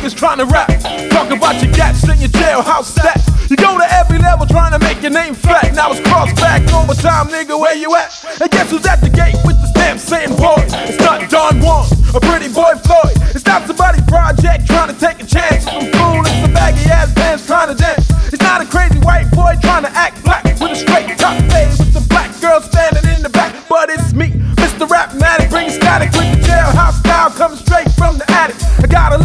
niggas trying to rap. Talk about your gaps in your jailhouse stats. You go to every level trying to make your name fat. Now it's cross back overtime, nigga, where you at? And guess who's at the gate with the stamp saying boy? It's not Don Juan, a pretty boy Floyd. It's not somebody's project trying to take a chance with some fool. It's the baggy ass